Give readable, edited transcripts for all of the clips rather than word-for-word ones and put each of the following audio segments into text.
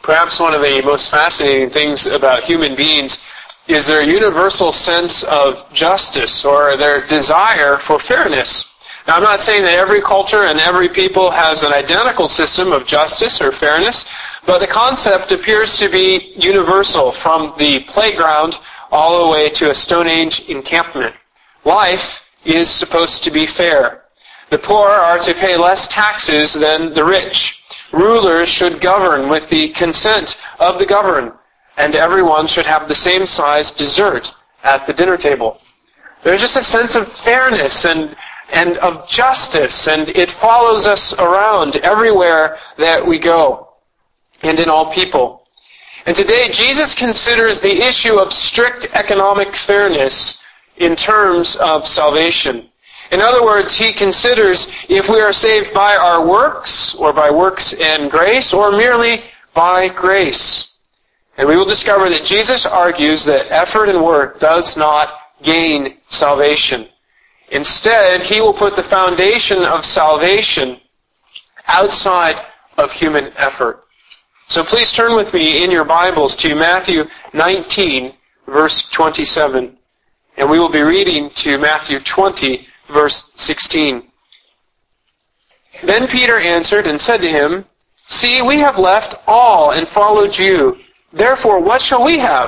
Perhaps one of the most fascinating things about human beings is their universal sense of justice or their desire for fairness. Now, I'm not saying that every culture and every people has an identical system of justice or fairness, but the concept appears to be universal from the playground all the way to a Stone Age encampment. Life is supposed to be fair. The poor are to pay less taxes than the rich. Rulers should govern with the consent of the governed, and everyone should have the same size dessert at the dinner table. There's just a sense of fairness and of justice, and it follows us around everywhere that we go, and in all people. And today, Jesus considers the issue of strict economic fairness in terms of salvation. In other words, he considers if we are saved by our works, or by works and grace, or merely by grace. And we will discover that Jesus argues that effort and work does not gain salvation. Instead, he will put the foundation of salvation outside of human effort. So please turn with me in your Bibles to Matthew 19, verse 27. And we will be reading to Matthew 20, verse 16. Then Peter answered and said to him, "See, we have left all and followed you. Therefore, what shall we have?"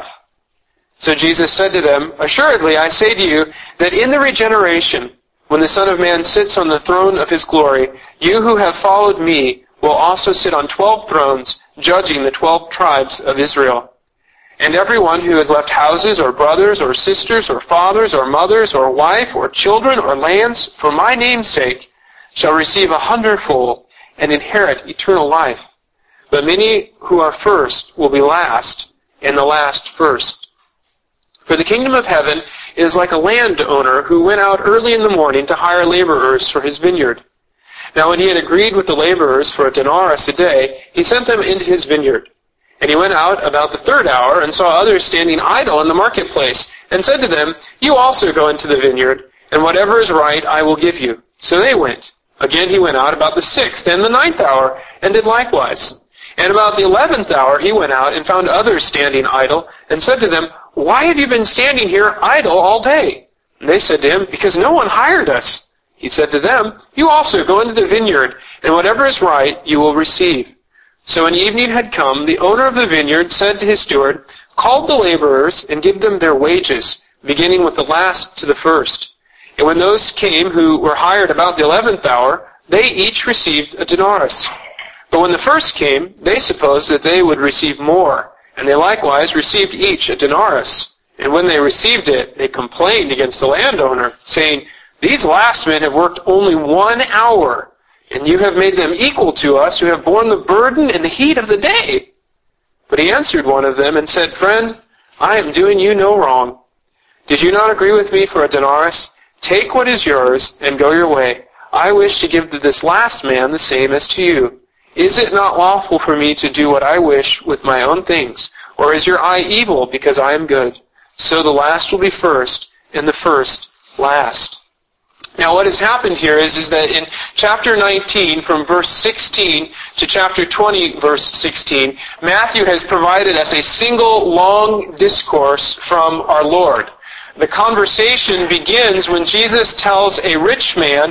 So Jesus said to them, "Assuredly, I say to you that in the regeneration, when the Son of Man sits on the throne of his glory, you who have followed me will also sit on 12 thrones, judging the 12 tribes of Israel. And everyone who has left houses or brothers or sisters or fathers or mothers or wife or children or lands for my name's sake shall receive 100-fold and inherit eternal life. But many who are first will be last, and the last first. For the kingdom of heaven is like a landowner who went out early in the morning to hire laborers for his vineyard. Now when he had agreed with the laborers for a denarius a day, he sent them into his vineyard. And he went out about the 3rd hour and saw others standing idle in the marketplace, and said to them, "You also go into the vineyard, and whatever is right I will give you." So they went. Again he went out about the 6th and the 9th hour, and did likewise. And about the 11th hour he went out and found others standing idle, and said to them, "Why have you been standing here idle all day?" And they said to him, "Because no one hired us." He said to them, "You also go into the vineyard, and whatever is right you will receive." So when evening had come, the owner of the vineyard said to his steward, "Call the laborers and give them their wages, beginning with the last to the first." And when those came who were hired about the 11th hour, they each received a denarius. But when the first came, they supposed that they would receive more, and they likewise received each a denarius. And when they received it, they complained against the landowner, saying, "These last men have worked only 1 hour, and you have made them equal to us who have borne the burden and the heat of the day." But he answered one of them and said, "Friend, I am doing you no wrong. Did you not agree with me for a denarius? Take what is yours and go your way. I wish to give to this last man the same as to you. Is it not lawful for me to do what I wish with my own things? Or is your eye evil because I am good? So the last will be first, and the first last." Now what has happened here is that in chapter 19, from verse 16 to chapter 20, verse 16, Matthew has provided us a single long discourse from our Lord. The conversation begins when Jesus tells a rich man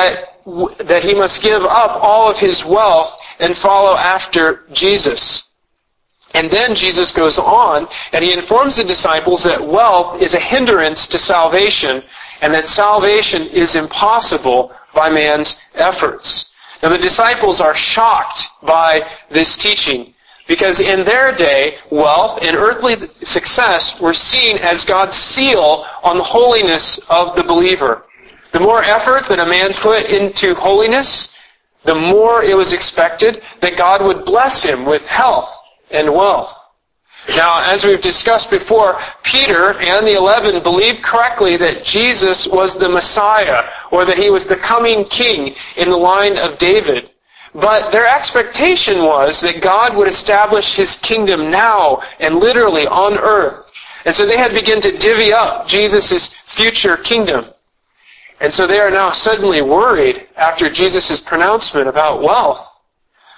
that he must give up all of his wealth and follow after Jesus. And then Jesus goes on, and he informs the disciples that wealth is a hindrance to salvation, and that salvation is impossible by man's efforts. Now the disciples are shocked by this teaching, because in their day, wealth and earthly success were seen as God's seal on the holiness of the believer. The more effort that a man put into holiness, the more it was expected that God would bless him with health and wealth. Now, as we've discussed before, Peter and the 11 believed correctly that Jesus was the Messiah, or that he was the coming king in the line of David. But their expectation was that God would establish his kingdom now and literally on earth. And so they had begun to divvy up Jesus' future kingdom. And so they are now suddenly worried after Jesus' pronouncement about wealth.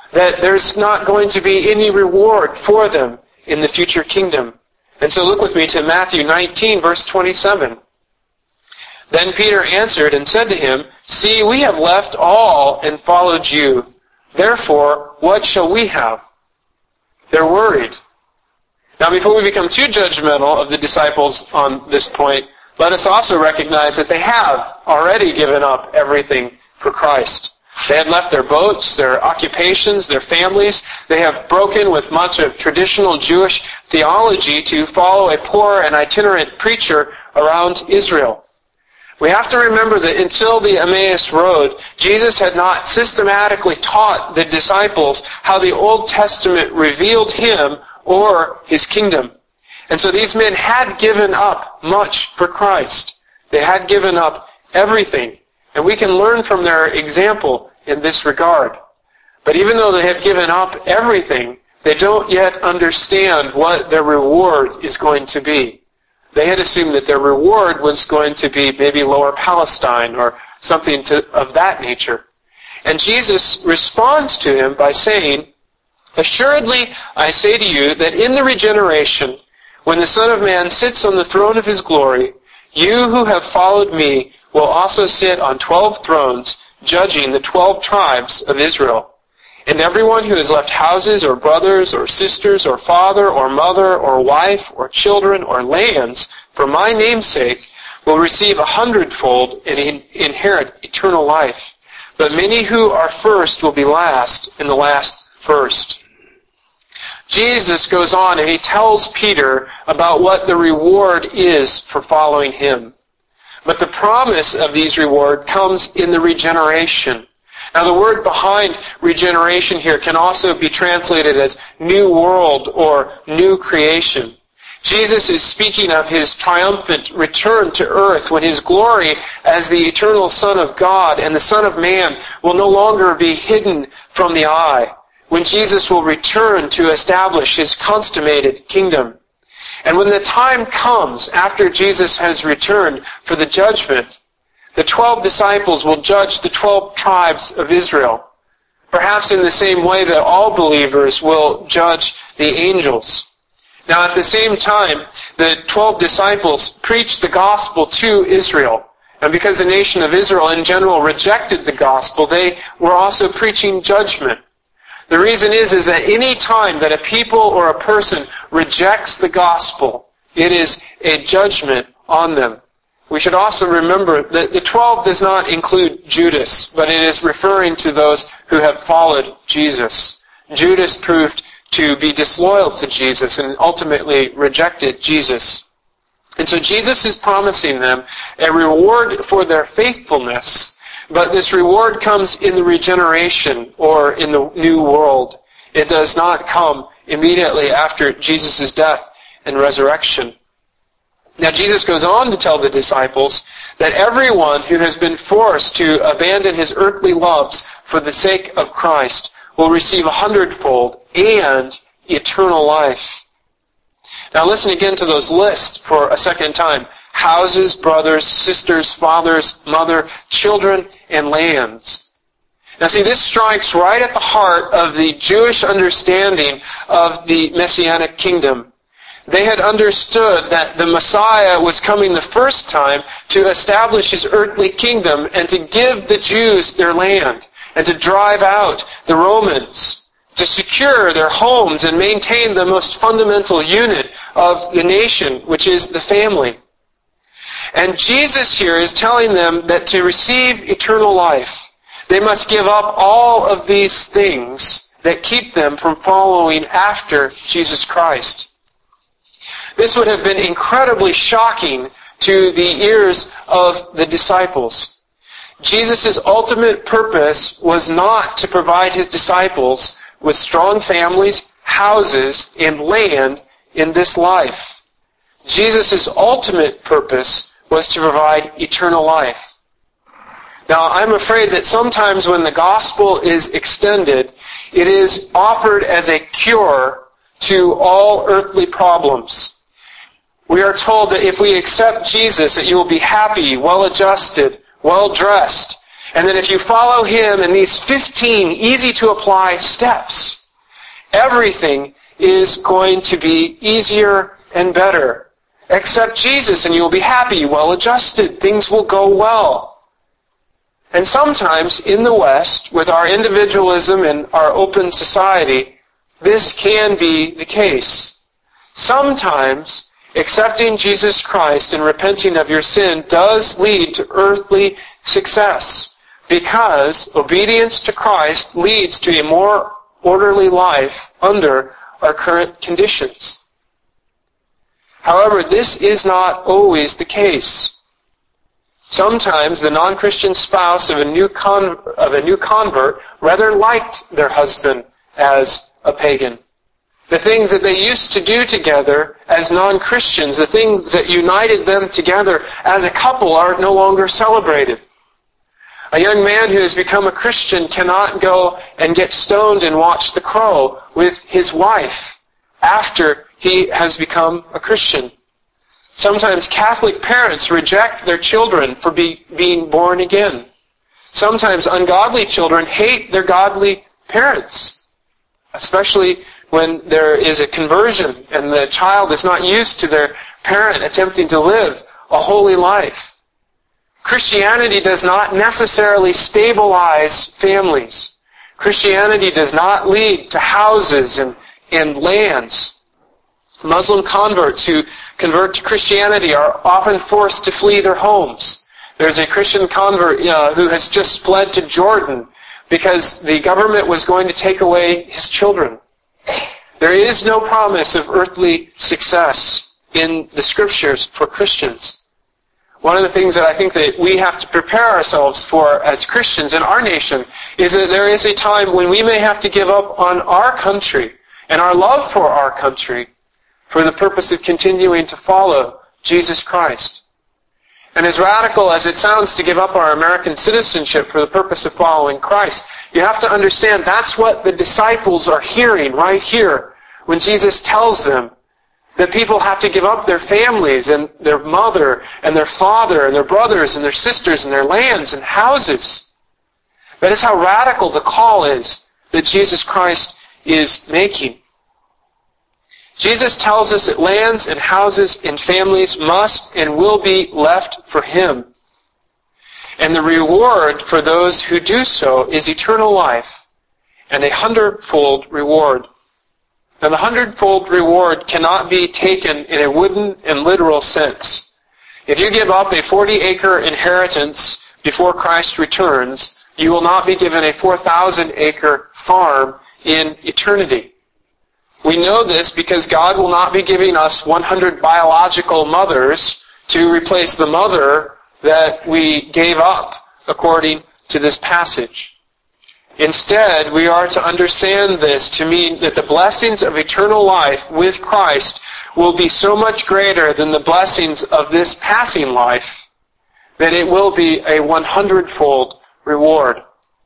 that there's not going to be any reward for them in the future kingdom. And so look with me to Matthew 19, verse 27. Then Peter answered and said to him, "See, we have left all and followed you. Therefore, what shall we have?" They're worried. Now, before we become too judgmental of the disciples on this point, let us also recognize that they have already given up everything for Christ. They had left their boats, their occupations, their families. They have broken with much of traditional Jewish theology to follow a poor and itinerant preacher around Israel. We have to remember that until the Emmaus Road, Jesus had not systematically taught the disciples how the Old Testament revealed Him or His kingdom. And so these men had given up much for Christ. They had given up everything. And we can learn from their example in this regard. But even though they have given up everything, they don't yet understand what their reward is going to be. They had assumed that their reward was going to be maybe Lower Palestine or something of that nature. And Jesus responds to him by saying, "Assuredly, I say to you that in the regeneration, when the Son of Man sits on the throne of His glory, you who have followed me will also sit on 12 thrones, judging the 12 tribes of Israel. And everyone who has left houses or brothers or sisters or father or mother or wife or children or lands for my name's sake will receive 100-fold and inherit eternal life. But many who are first will be last, and the last first." Jesus goes on and He tells Peter about what the reward is for following Him. But the promise of these rewards comes in the regeneration. Now the word behind regeneration here can also be translated as new world or new creation. Jesus is speaking of His triumphant return to earth when His glory as the eternal Son of God and the Son of Man will no longer be hidden from the eye, when Jesus will return to establish His consummated kingdom. And when the time comes after Jesus has returned for the judgment, the 12 disciples will judge the 12 tribes of Israel, perhaps in the same way that all believers will judge the angels. Now at the same time, the 12 disciples preached the gospel to Israel. And because the nation of Israel in general rejected the gospel, they were also preaching judgment. The reason is that any time that a people or a person rejects the gospel, it is a judgment on them. We should also remember that the 12 does not include Judas, but it is referring to those who have followed Jesus. Judas proved to be disloyal to Jesus and ultimately rejected Jesus. And so Jesus is promising them a reward for their faithfulness. But this reward comes in the regeneration or in the new world. It does not come immediately after Jesus' death and resurrection. Now Jesus goes on to tell the disciples that everyone who has been forced to abandon his earthly loves for the sake of Christ will receive 100-fold and eternal life. Now listen again to those lists for a second time. Houses, brothers, sisters, fathers, mother, children, and lands. Now see, this strikes right at the heart of the Jewish understanding of the Messianic kingdom. They had understood that the Messiah was coming the first time to establish His earthly kingdom and to give the Jews their land and to drive out the Romans, to secure their homes and maintain the most fundamental unit of the nation, which is the family. And Jesus here is telling them that to receive eternal life, they must give up all of these things that keep them from following after Jesus Christ. This would have been incredibly shocking to the ears of the disciples. Jesus' ultimate purpose was not to provide His disciples with strong families, houses, and land in this life. Jesus' ultimate purpose was to provide eternal life. Now, I'm afraid that sometimes when the gospel is extended, it is offered as a cure to all earthly problems. We are told that if we accept Jesus, that you will be happy, well-adjusted, well-dressed, And then if you follow him in these 15 easy-to-apply steps, everything is going to be easier and better. Accept Jesus and you will be happy, well-adjusted. Things will go well. And sometimes in the West, with our individualism and our open society, this can be the case. Sometimes accepting Jesus Christ and repenting of your sin does lead to earthly success, because obedience to Christ leads to a more orderly life under our current conditions. However, this is not always the case. Sometimes the non-Christian spouse of a new convert rather liked their husband as a pagan. The things that they used to do together as non-Christians, the things that united them together as a couple, are no longer celebrated. A young man who has become a Christian cannot go and get stoned and watch The Crow with his wife after he has become a Christian. Sometimes Catholic parents reject their children for being born again. Sometimes ungodly children hate their godly parents, especially when there is a conversion and the child is not used to their parent attempting to live a holy life. Christianity does not necessarily stabilize families. Christianity does not lead to houses and lands. Muslim converts who convert to Christianity are often forced to flee their homes. There's a Christian convert who has just fled to Jordan because the government was going to take away his children. There is no promise of earthly success in the Scriptures for Christians. One of the things that I think that we have to prepare ourselves for as Christians in our nation is that there is a time when we may have to give up on our country and our love for our country for the purpose of continuing to follow Jesus Christ. And as radical as it sounds to give up our American citizenship for the purpose of following Christ, you have to understand that's what the disciples are hearing right here when Jesus tells them that people have to give up their families and their mother and their father and their brothers and their sisters and their lands and houses. That is how radical the call is that Jesus Christ is making. Jesus tells us that lands and houses and families must and will be left for Him. And the reward for those who do so is eternal life and a 100-fold reward. Now the 100-fold reward cannot be taken in a wooden and literal sense. If you give up a 40-acre inheritance before Christ returns, you will not be given a 4,000-acre farm in eternity. We know this because God will not be giving us 100 biological mothers to replace the mother that we gave up, according to this passage. Instead, we are to understand this to mean that the blessings of eternal life with Christ will be so much greater than the blessings of this passing life that it will be a 100-fold reward.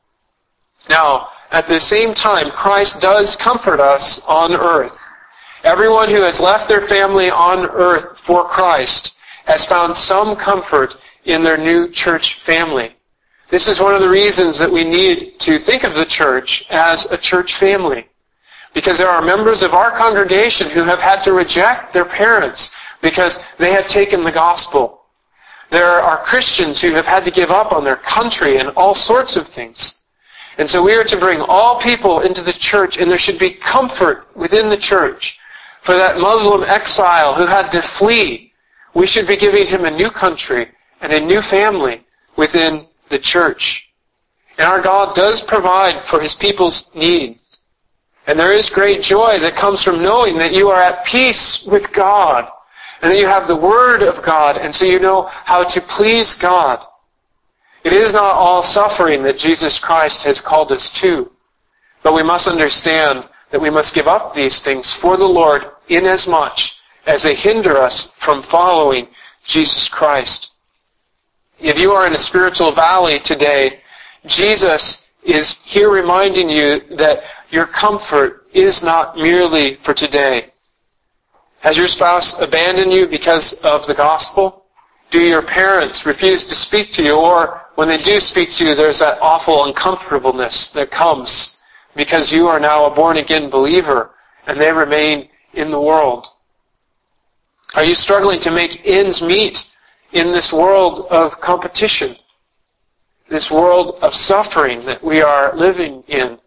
Now, at the same time, Christ does comfort us on earth. Everyone who has left their family on earth for Christ has found some comfort in their new church family. This is one of the reasons that we need to think of the church as a church family. Because there are members of our congregation who have had to reject their parents because they have taken the gospel. There are Christians who have had to give up on their country and all sorts of things. And so we are to bring all people into the church, and there should be comfort within the church. For that Muslim exile who had to flee, we should be giving him a new country and a new family within the church. And our God does provide for His people's needs. And there is great joy that comes from knowing that you are at peace with God, and that you have the Word of God, and so you know how to please God. It is not all suffering that Jesus Christ has called us to, but we must understand that we must give up these things for the Lord inasmuch as they hinder us from following Jesus Christ. If you are in a spiritual valley today, Jesus is here reminding you that your comfort is not merely for today. Has your spouse abandoned you because of the gospel? Do your parents refuse to speak to you, or when they do speak to you, there's that awful uncomfortableness that comes because you are now a born-again believer and they remain in the world? Are you struggling to make ends meet in this world of competition, this world of suffering that we are living in?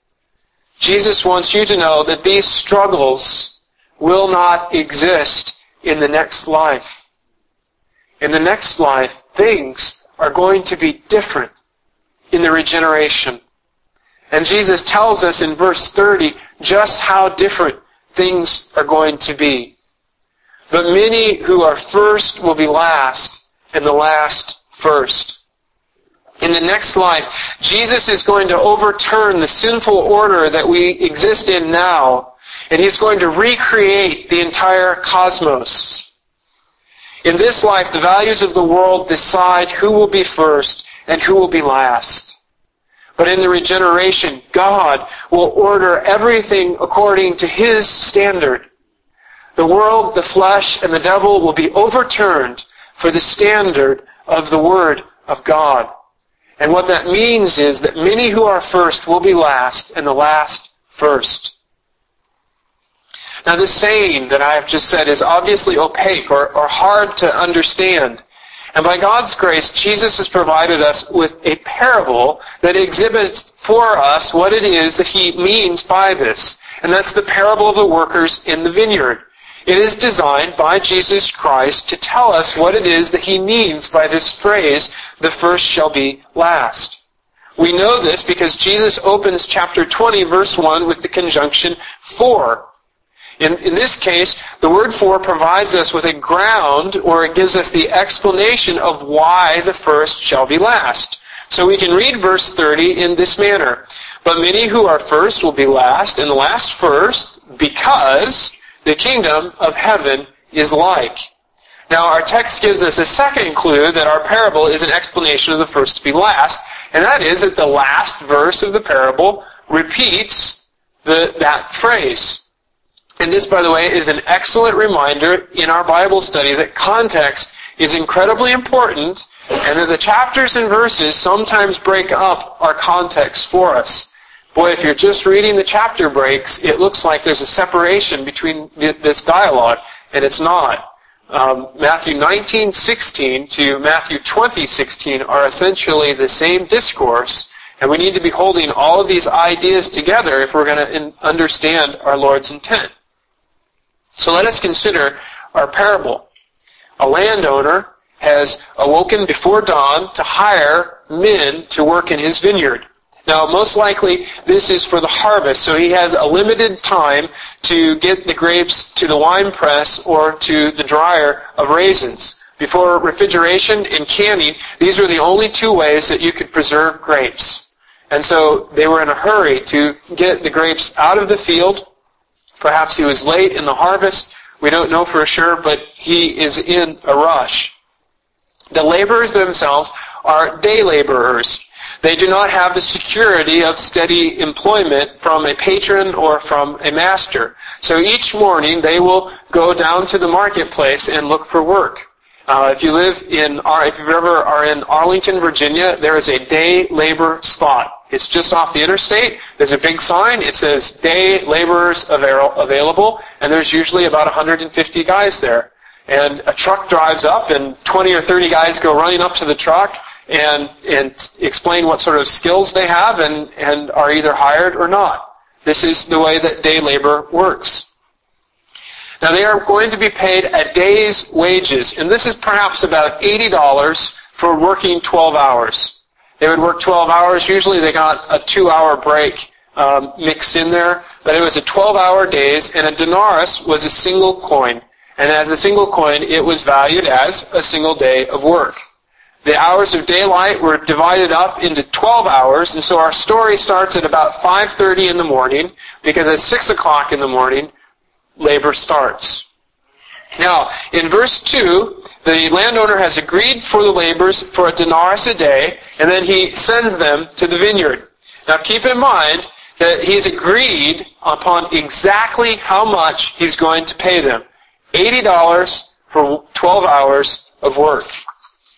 Jesus wants you to know that these struggles will not exist in the next life. In the next life, things are going to be different in the regeneration. And Jesus tells us in verse 30 just how different things are going to be. But many who are first will be last, and the last first. In the next life, Jesus is going to overturn the sinful order that we exist in now, and He's going to recreate the entire cosmos. In this life, the values of the world decide who will be first and who will be last. But in the regeneration, God will order everything according to His standard. The world, the flesh, and the devil will be overturned for the standard of the Word of God. And what that means is that many who are first will be last, and the last first. Now this saying that I have just said is obviously opaque or hard to understand. And by God's grace, Jesus has provided us with a parable that exhibits for us what it is that He means by this. And that's the parable of the workers in the vineyard. It is designed by Jesus Christ to tell us what it is that He means by this phrase, the first shall be last. We know this because Jesus opens chapter 20, verse 1 with the conjunction for. In this case, the word for provides us with a ground, or it gives us the explanation of why the first shall be last. So we can read verse 30 in this manner. But many who are first will be last, and the last first, because the kingdom of heaven is like. Now our text gives us a second clue that our parable is an explanation of the first to be last, and that is that the last verse of the parable repeats that phrase. And this, by the way, is an excellent reminder in our Bible study that context is incredibly important, and that the chapters and verses sometimes break up our context for us. Boy, if you're just reading the chapter breaks, it looks like there's a separation between this dialogue, and it's not. Matthew 19:16 to Matthew 20:16 are essentially the same discourse, and we need to be holding all of these ideas together if we're going to understand our Lord's intent. So let us consider our parable. A landowner has awoken before dawn to hire men to work in his vineyard. Now, most likely, this is for the harvest, so he has a limited time to get the grapes to the wine press or to the dryer of raisins. Before refrigeration and canning, these were the only two ways that you could preserve grapes. And so they were in a hurry to get the grapes out of the field. Perhaps he was late in the harvest. We don't know for sure, but he is in a rush. The laborers themselves are day laborers. They do not have the security of steady employment from a patron or from a master. So each morning they will go down to the marketplace and look for work. If you ever are in Arlington, Virginia, there is a day labor spot. It's just off the interstate. There's a big sign. It says day laborers available, and there's usually about 150 guys there. And a truck drives up, and 20 or 30 guys go running up to the truck and explain what sort of skills they have and are either hired or not. This is the way that day labor works. Now they are going to be paid a day's wages, and this is perhaps about $80 for working 12 hours. They would work 12 hours. Usually they got a 2-hour break mixed in there, but it was a 12-hour days, and a denarius was a single coin. And as a single coin, it was valued as a single day of work. The hours of daylight were divided up into 12 hours, and so our story starts at about 5:30 in the morning, because at 6 o'clock in the morning, labor starts. Now, in verse 2, the landowner has agreed for the laborers for a denarius a day, and then he sends them to the vineyard. Now, keep in mind that he's agreed upon exactly how much he's going to pay them. $80 for 12 hours of work.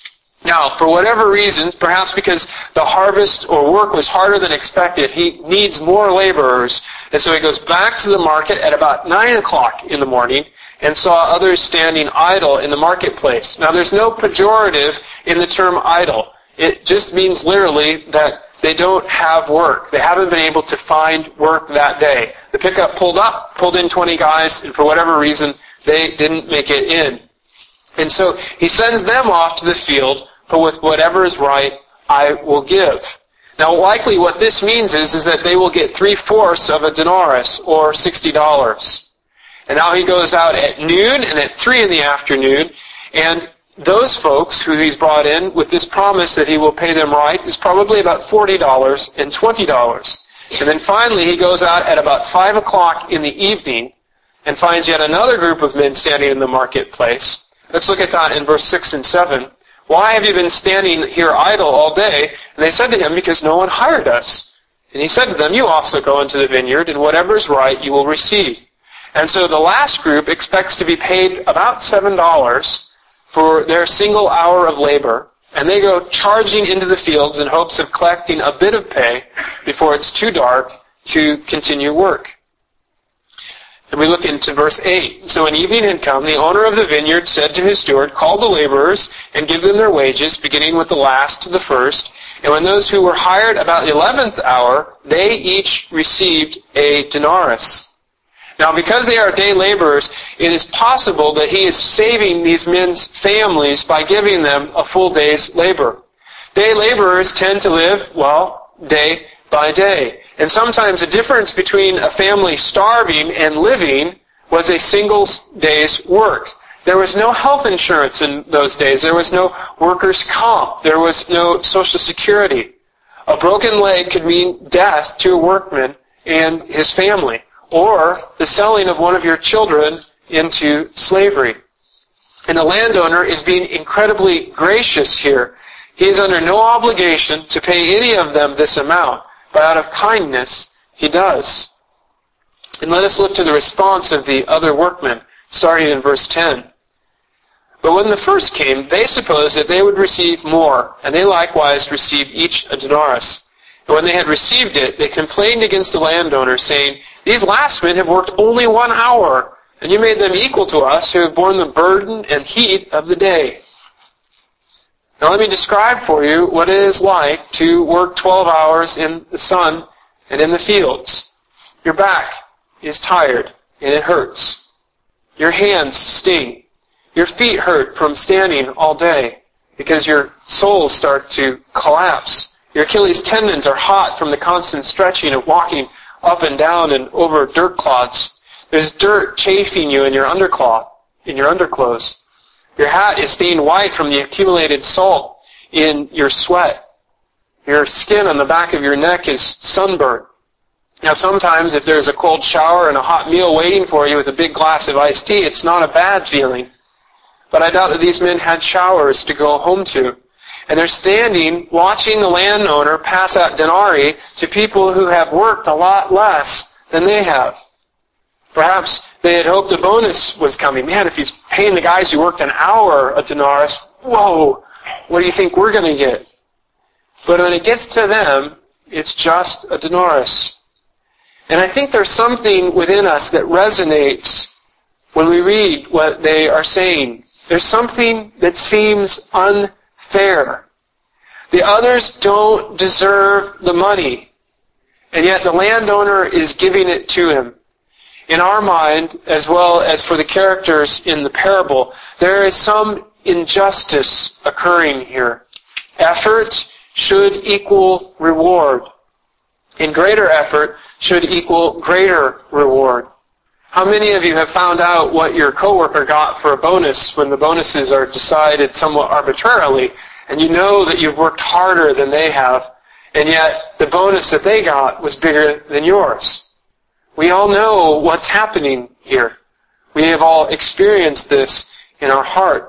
Now, for whatever reason, perhaps because the harvest or work was harder than expected, he needs more laborers. And so he goes back to the market at about 9 o'clock in the morning and saw others standing idle in the marketplace. Now, there's no pejorative in the term idle. It just means literally that they don't have work. They haven't been able to find work that day. The pickup pulled in 20 guys, and for whatever reason, they didn't make it in. And so he sends them off to the field, but with whatever is right, I will give. Now, likely what this means is that they will get 3/4 of a denarius, or $60. And now he goes out at noon and at 3 in the afternoon, and those folks who he's brought in with this promise that he will pay them right is probably about $40 and $20. And then finally he goes out at about 5 o'clock in the evening and finds yet another group of men standing in the marketplace. Let's look at that in verse 6 and 7. Why have you been standing here idle all day? And they said to him, because no one hired us. And he said to them, you also go into the vineyard, and whatever is right you will receive. And so the last group expects to be paid about $7 for their single hour of labor, and they go charging into the fields in hopes of collecting a bit of pay before it's too dark to continue work. And we look into verse 8. So when evening had come, the owner of the vineyard said to his steward, call the laborers and give them their wages, beginning with the last to the first. And when those who were hired about the 11th hour, they each received a denarius. Now, because they are day laborers, it is possible that he is saving these men's families by giving them a full day's labor. Day laborers tend to live, well, day by day. And sometimes the difference between a family starving and living was a single day's work. There was no health insurance in those days. There was no workers' comp. There was no Social Security. A broken leg could mean death to a workman and his family, or the selling of one of your children into slavery. And the landowner is being incredibly gracious here. He is under no obligation to pay any of them this amount, but out of kindness, he does. And let us look to the response of the other workmen, starting in verse 10. But when the first came, they supposed that they would receive more, and they likewise received each a denarius. And when they had received it, they complained against the landowner, saying, these last men have worked only 1 hour, and you made them equal to us who have borne the burden and heat of the day. Now let me describe for you what it is like to work 12 hours in the sun and in the fields. Your back is tired and it hurts. Your hands sting. Your feet hurt from standing all day because your soles start to collapse. Your Achilles tendons are hot from the constant stretching and walking up and down and over dirt clods. There's dirt chafing you in your underclothes. Your hat is stained white from the accumulated salt in your sweat. Your skin on the back of your neck is sunburnt. Now sometimes if there's a cold shower and a hot meal waiting for you with a big glass of iced tea, it's not a bad feeling. But I doubt that these men had showers to go home to. And they're standing watching the landowner pass out denarii to people who have worked a lot less than they have. Perhaps they had hoped a bonus was coming. Man, if he's paying the guys who worked an hour a denarius, whoa, what do you think we're going to get? But when it gets to them, it's just a denarius. And I think there's something within us that resonates when we read what they are saying. There's something that seems unfair. The others don't deserve the money, and yet the landowner is giving it to him. In our mind, as well as for the characters in the parable, there is some injustice occurring here. Effort should equal reward, and greater effort should equal greater reward. How many of you have found out what your coworker got for a bonus when the bonuses are decided somewhat arbitrarily, and you know that you've worked harder than they have, and yet the bonus that they got was bigger than yours? We all know what's happening here. We have all experienced this in our heart.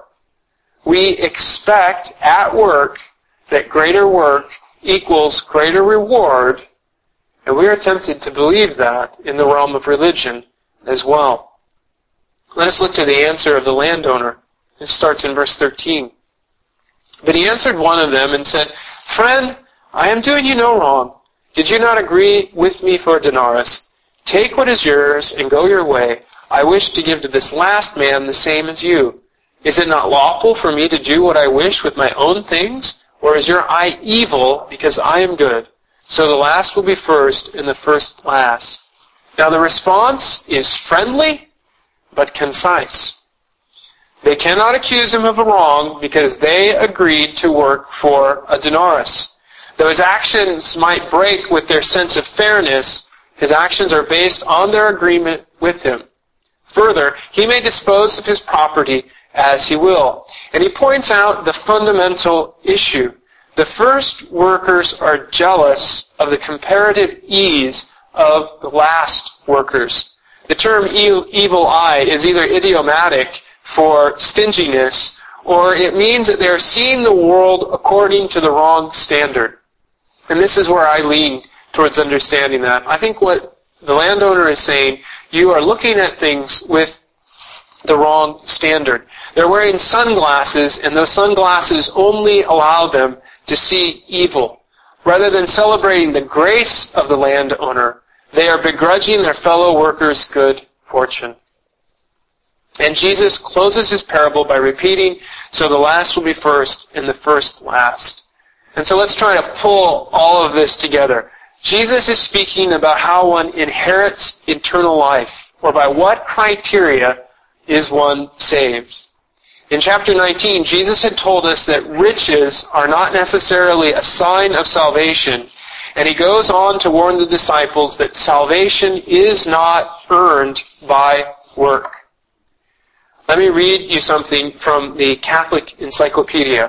We expect at work that greater work equals greater reward, and we are tempted to believe that in the realm of religion as well. Let us look to the answer of the landowner. It starts in verse 13. But he answered one of them and said, Friend, I am doing you no wrong. Did you not agree with me for a denarius? Take what is yours and go your way. I wish to give to this last man the same as you. Is it not lawful for me to do what I wish with my own things? Or is your eye evil because I am good? So the last will be first and the first last. Now the response is friendly but concise. They cannot accuse him of a wrong because they agreed to work for a denarius. Though his actions might break with their sense of fairness, his actions are based on their agreement with him. Further, he may dispose of his property as he will. And he points out the fundamental issue. The first workers are jealous of the comparative ease of the last workers. The term evil eye is either idiomatic for stinginess, or it means that they're seeing the world according to the wrong standard. And this is where I lean towards understanding that. I think what the landowner is saying, you are looking at things with the wrong standard. They're wearing sunglasses, and those sunglasses only allow them to see evil. Rather than celebrating the grace of the landowner, they are begrudging their fellow workers' good fortune. And Jesus closes his parable by repeating, so the last will be first and the first last. And so let's try to pull all of this together. Jesus is speaking about how one inherits eternal life, or by what criteria is one saved. In chapter 19, Jesus had told us that riches are not necessarily a sign of salvation, and he goes on to warn the disciples that salvation is not earned by work. Let me read you something from the Catholic Encyclopedia.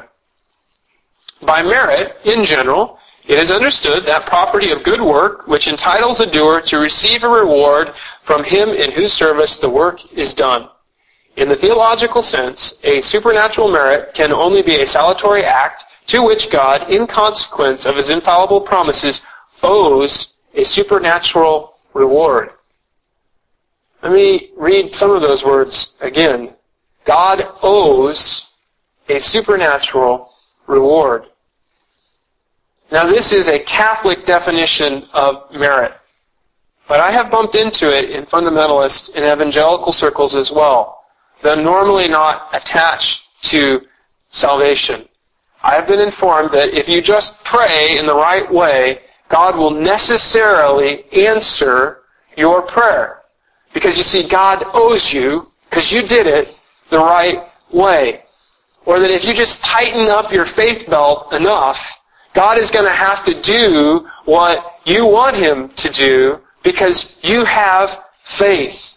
By merit, in general, it is understood that property of good work which entitles a doer to receive a reward from him in whose service the work is done. In the theological sense, a supernatural merit can only be a salutary act to which God, in consequence of his infallible promises, owes a supernatural reward. Let me read some of those words again. God owes a supernatural reward. Now this is a Catholic definition of merit, but I have bumped into it in fundamentalist and evangelical circles as well. They're normally not attached to salvation. I have been informed that if you just pray in the right way, God will necessarily answer your prayer. Because you see, God owes you, because you did it the right way. Or that if you just tighten up your faith belt enough, God is going to have to do what you want him to do because you have faith.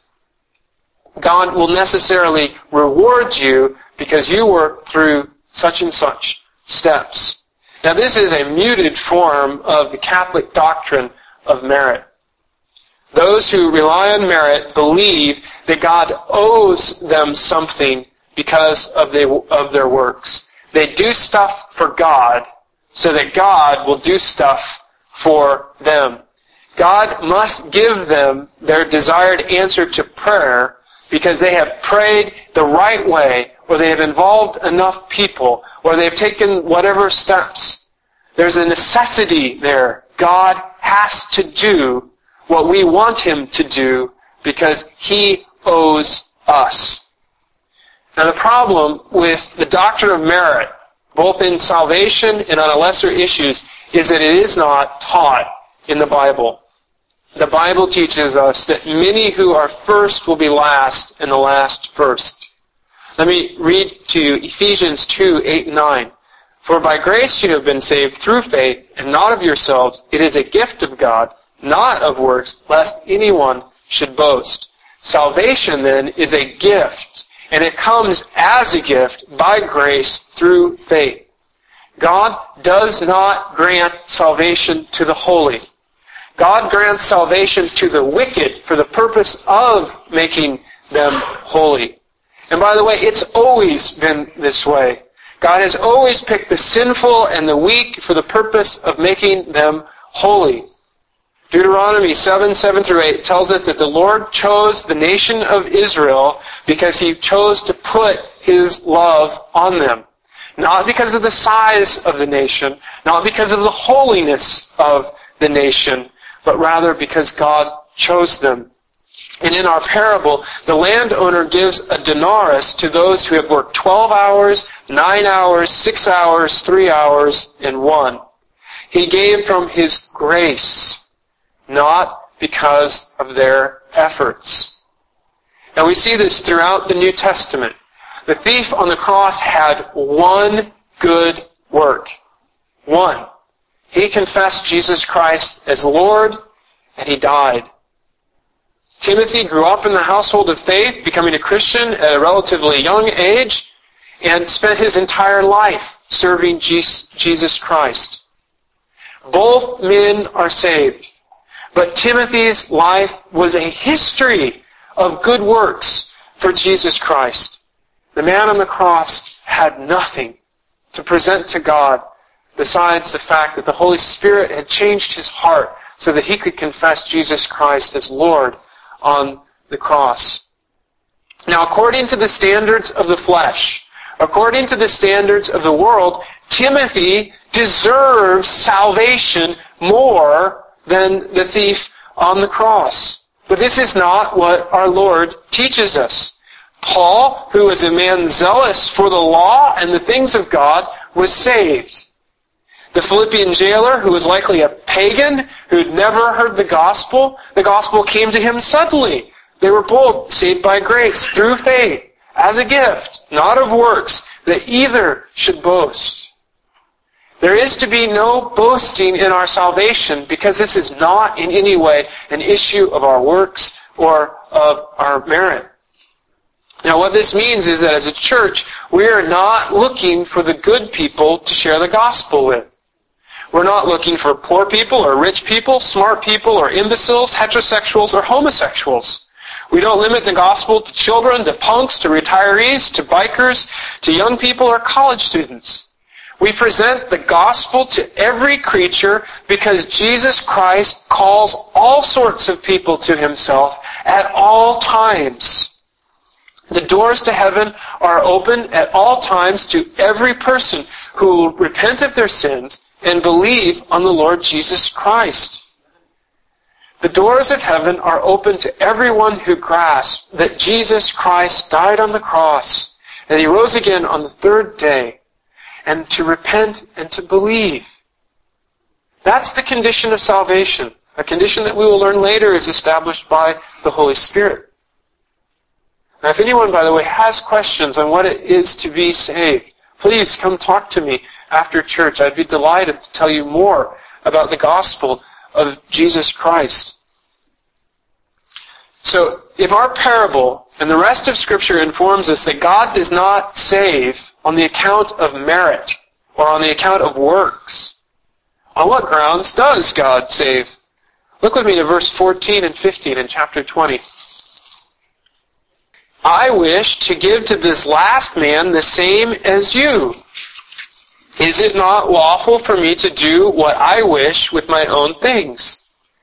God will necessarily reward you because you work through such and such steps. Now this is a muted form of the Catholic doctrine of merit. Those who rely on merit believe that God owes them something because of their works. They do stuff for God so that God will do stuff for them. God must give them their desired answer to prayer because they have prayed the right way, or they have involved enough people, or they have taken whatever steps. There's a necessity there. God has to do what we want him to do because he owes us. Now the problem with the doctrine of merit, both in salvation and on lesser issues, is that it is not taught in the Bible. The Bible teaches us that many who are first will be last and the last first. Let me read to you Ephesians 2:8 and 9. For by grace you have been saved through faith, and not of yourselves. It is a gift of God, not of works, lest anyone should boast. Salvation then is a gift, and it comes as a gift by grace through faith. God does not grant salvation to the holy. God grants salvation to the wicked for the purpose of making them holy. And by the way, it's always been this way. God has always picked the sinful and the weak for the purpose of making them holy. Deuteronomy 7:7-8 tells us that the Lord chose the nation of Israel because he chose to put his love on them. not because of the size of the nation, not because of the holiness of the nation, but rather because God chose them. And in our parable, the landowner gives a denarius to those who have worked 12 hours, 9 hours, 6 hours, 3 hours, and 1. He gave from his grace, not because of their efforts. And we see this throughout the New Testament. The thief on the cross had one good work. One. He confessed Jesus Christ as Lord, and he died. Timothy grew up in the household of faith, becoming a Christian at a relatively young age, and spent his entire life serving Jesus Christ. Both men are saved, but Timothy's life was a history of good works for Jesus Christ. The man on the cross had nothing to present to God besides the fact that the Holy Spirit had changed his heart so that he could confess Jesus Christ as Lord on the cross. Now, according to the standards of the flesh, according to the standards of the world, Timothy deserves salvation more than the thief on the cross. But this is not what our Lord teaches us. Paul, who was a man zealous for the law and the things of God, was saved. The Philippian jailer, who was likely a pagan, who'd never heard the gospel came to him suddenly. They were both saved by grace, through faith, as a gift, not of works, that either should boast. There is to be no boasting in our salvation, because this is not in any way an issue of our works or of our merit. Now, what this means is that as a church, we are not looking for the good people to share the gospel with. We're not looking for poor people or rich people, smart people or imbeciles, heterosexuals or homosexuals. We don't limit the gospel to children, to punks, to retirees, to bikers, to young people or college students. We present the gospel to every creature because Jesus Christ calls all sorts of people to himself at all times. The doors to heaven are open at all times to every person who will repent of their sins and believe on the Lord Jesus Christ. The doors of heaven are open to everyone who grasps that Jesus Christ died on the cross, and he rose again on the third day, and to repent and to believe. That's the condition of salvation, a condition that we will learn later is established by the Holy Spirit. Now, if anyone, by the way, has questions on what it is to be saved, please come talk to me after church. I'd be delighted to tell you more about the gospel of Jesus Christ. So, if our parable and the rest of Scripture informs us that God does not save on the account of merit or on the account of works, on what grounds does God save? Look with me to verse 14 and 15 in chapter 20. I wish to give to this last man the same as you. Is it not lawful for me to do what I wish with my own things?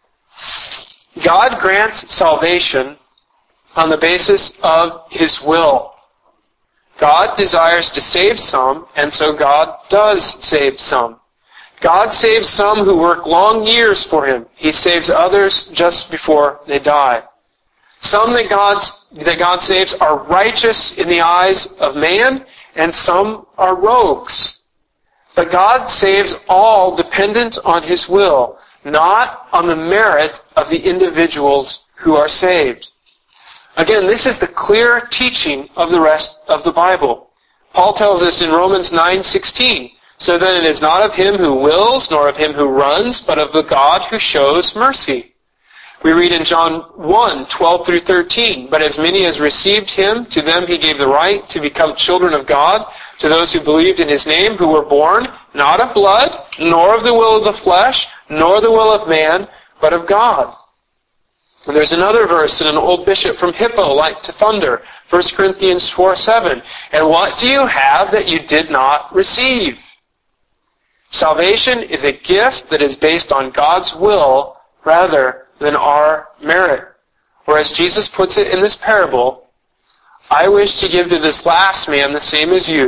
God grants salvation on the basis of his will. God desires to save some, and so God does save some. God saves some who work long years for him. He saves others just before they die. Some that God saves are righteous in the eyes of man, and some are rogues. But God saves all dependent on his will, not on the merit of the individuals who are saved. Again, this is the clear teaching of the rest of the Bible. Paul tells us in Romans 9:16, so then it is not of him who wills, nor of him who runs, but of the God who shows mercy. We read in John 1:12 through 13, but as many as received him, to them he gave the right to become children of God, to those who believed in his name, who were born not of blood, nor of the will of the flesh, nor the will of man, but of God. And there's another verse in an old bishop from Hippo, like to thunder, 1 Corinthians 4:7. And what do you have that you did not receive? Salvation is a gift that is based on God's will rather than our merit. Or as Jesus puts it in this parable, I wish to give to this last man the same as you.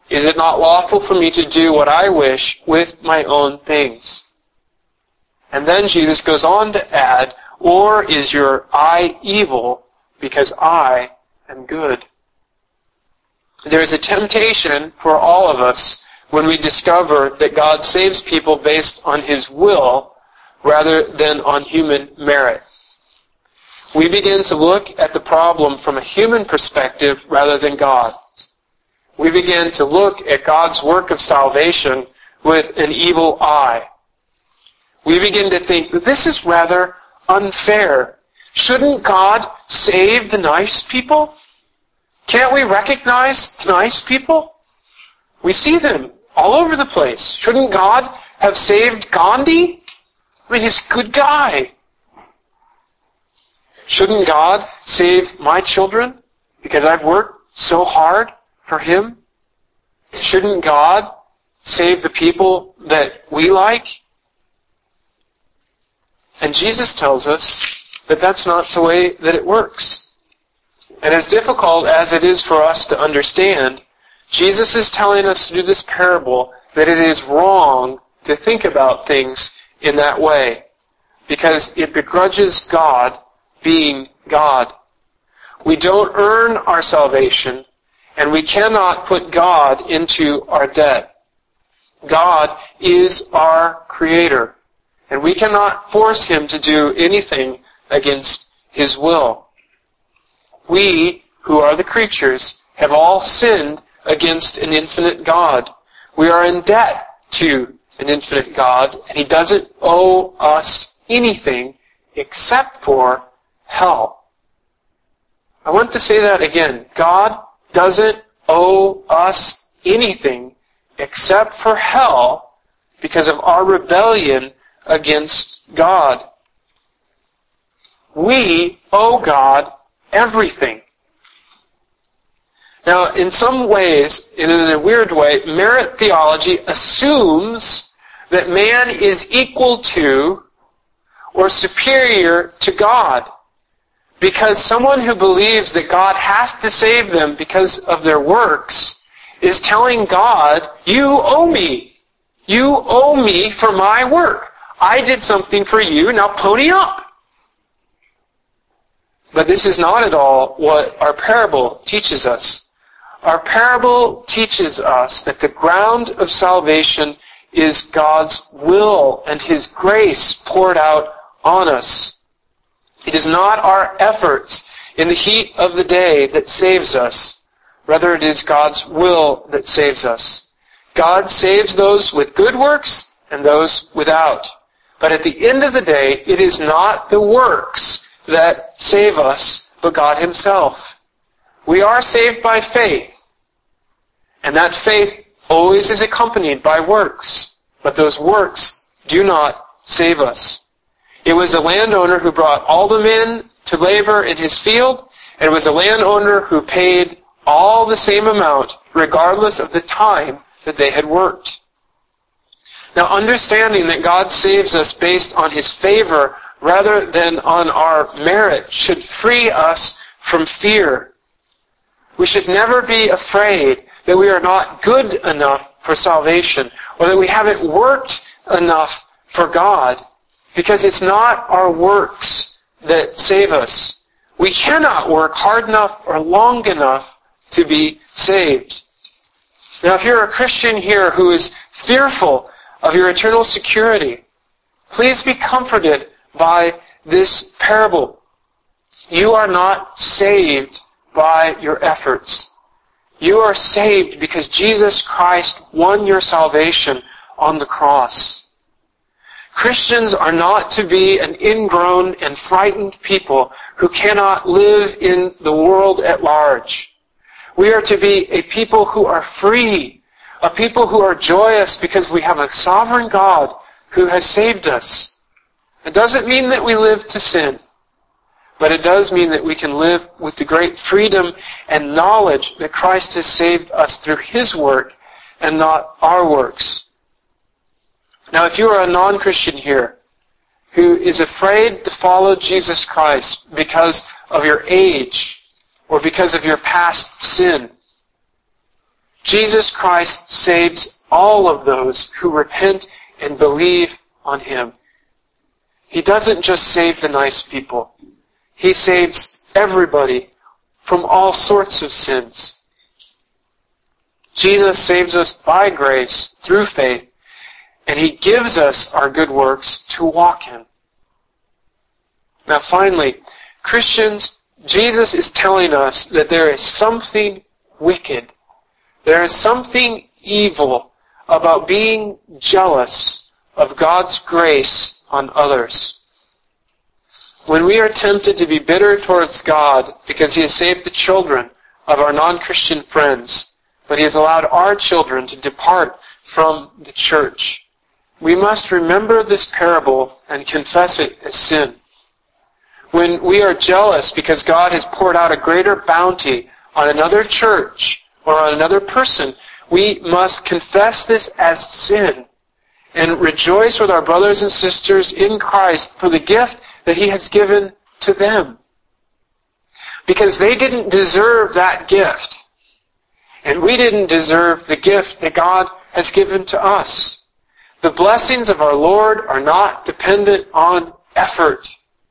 Is it not lawful for me to do what I wish with my own things? And then Jesus goes on to add, or is your eye evil because I am good? There is a temptation for all of us when we discover that God saves people based on His will rather than on human merit. We begin to look at the problem from a human perspective rather than God. We begin to look at God's work of salvation with an evil eye. We begin to think that this is rather unfair. Shouldn't God save the nice people? Can't we recognize the nice people? We see them all over the place. Shouldn't God have saved Gandhi? I mean, he's a good guy. Shouldn't God save my children because I've worked so hard for Him? Shouldn't God save the people that we like? And Jesus tells us that that's not the way that it works. And as difficult as it is for us to understand, Jesus is telling us through this parable that it is wrong to think about things in that way, because it begrudges God being God. We don't earn our salvation, and we cannot put God into our debt. God is our Creator, and we cannot force Him to do anything against His will. We, who are the creatures, have all sinned against an infinite God. We are in debt to an infinite God, and He doesn't owe us anything except for hell. I want to say that again. God doesn't owe us anything except for hell because of our rebellion against God. We owe God everything. Now, in some ways, and in a weird way, merit theology assumes that man is equal to or superior to God. Because someone who believes that God has to save them because of their works is telling God, you owe me. You owe me for my work. I did something for you, now pony up. But this is not at all what our parable teaches us. Our parable teaches us that the ground of salvation is God's will and His grace poured out on us. It is not our efforts in the heat of the day that saves us. Rather, it is God's will that saves us. God saves those with good works and those without. But at the end of the day, it is not the works that save us, but God Himself. We are saved by faith. And that faith always is accompanied by works. But those works do not save us. It was a landowner who brought all the men to labor in his field, and it was a landowner who paid all the same amount, regardless of the time that they had worked. Now, understanding that God saves us based on His favor rather than on our merit should free us from fear. We should never be afraid that we are not good enough for salvation, or that we haven't worked enough for God, because it's not our works that save us. We cannot work hard enough or long enough to be saved. Now, if you're a Christian here who is fearful of your eternal security, please be comforted by this parable. You are not saved by your efforts. You are saved because Jesus Christ won your salvation on the cross. Christians are not to be an ingrown and frightened people who cannot live in the world at large. We are to be a people who are free, a people who are joyous because we have a sovereign God who has saved us. It doesn't mean that we live to sin, but it does mean that we can live with the great freedom and knowledge that Christ has saved us through His work and not our works. Now, if you are a non-Christian here who is afraid to follow Jesus Christ because of your age or because of your past sin, Jesus Christ saves all of those who repent and believe on Him. He doesn't just save the nice people. He saves everybody from all sorts of sins. Jesus saves us by grace through faith, and He gives us our good works to walk in. Now finally, Christians, Jesus is telling us that there is something wicked, there is something evil about being jealous of God's grace on others. When we are tempted to be bitter towards God because He has saved the children of our non-Christian friends, but He has allowed our children to depart from the church, we must remember this parable and confess it as sin. When we are jealous because God has poured out a greater bounty on another church or on another person, we must confess this as sin and rejoice with our brothers and sisters in Christ for the gift that He has given to them. Because they didn't deserve that gift. And we didn't deserve the gift that God has given to us. The blessings of our Lord are not dependent on effort.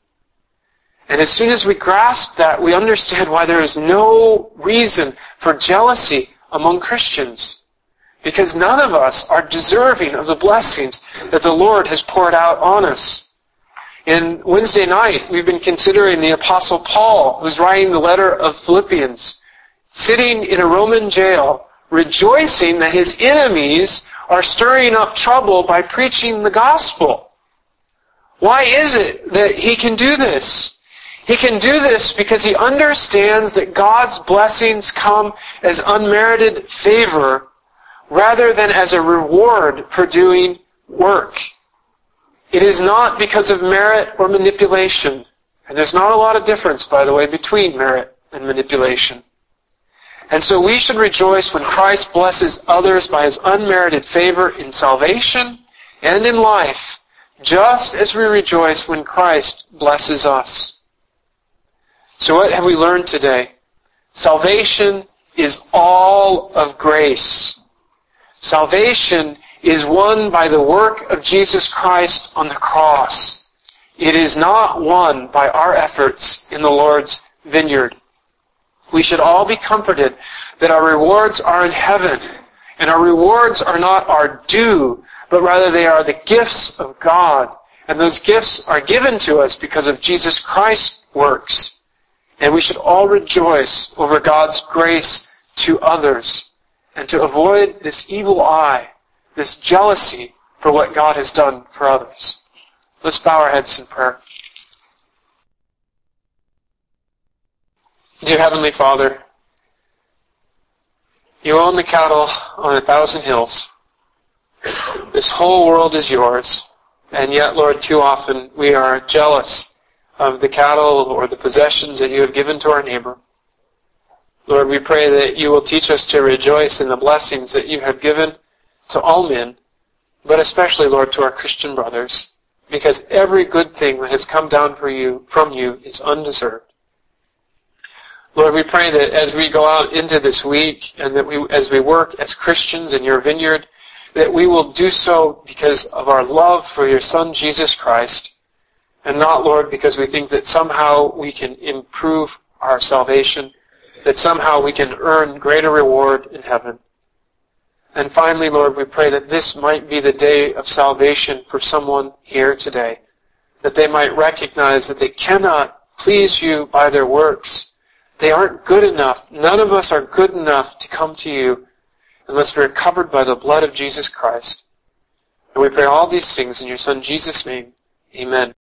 And as soon as we grasp that, we understand why there is no reason for jealousy among Christians. Because none of us are deserving of the blessings that the Lord has poured out on us. In Wednesday night, we've been considering the Apostle Paul, who's writing the letter of Philippians, sitting in a Roman jail, rejoicing that his enemies are stirring up trouble by preaching the gospel. Why is it that he can do this? He can do this because he understands that God's blessings come as unmerited favor rather than as a reward for doing work. It is not because of merit or manipulation. And there's not a lot of difference, by the way, between merit and manipulation. And so we should rejoice when Christ blesses others by His unmerited favor in salvation and in life, just as we rejoice when Christ blesses us. So what have we learned today? Salvation is all of grace. Salvation is won by the work of Jesus Christ on the cross. It is not won by our efforts in the Lord's vineyard. We should all be comforted that our rewards are in heaven, and our rewards are not our due, but rather they are the gifts of God. And those gifts are given to us because of Jesus Christ's works. And we should all rejoice over God's grace to others and to avoid this evil eye, this jealousy for what God has done for others. Let's bow our heads in prayer. Dear Heavenly Father, You own the cattle on 1,000 hills. This whole world is Yours, and yet, Lord, too often we are jealous of the cattle or the possessions that You have given to our neighbor. Lord, we pray that You will teach us to rejoice in the blessings that You have given to all men, but especially, Lord, to our Christian brothers, because every good thing that has come down from You is undeserved. Lord, we pray that as we go out into this week and that as we work as Christians in Your vineyard, that we will do so because of our love for Your Son, Jesus Christ, and not, Lord, because we think that somehow we can improve our salvation, that somehow we can earn greater reward in heaven. And finally, Lord, we pray that this might be the day of salvation for someone here today, that they might recognize that they cannot please You by their works. They aren't good enough. None of us are good enough to come to You unless we're covered by the blood of Jesus Christ. And we pray all these things in Your Son Jesus' name. Amen.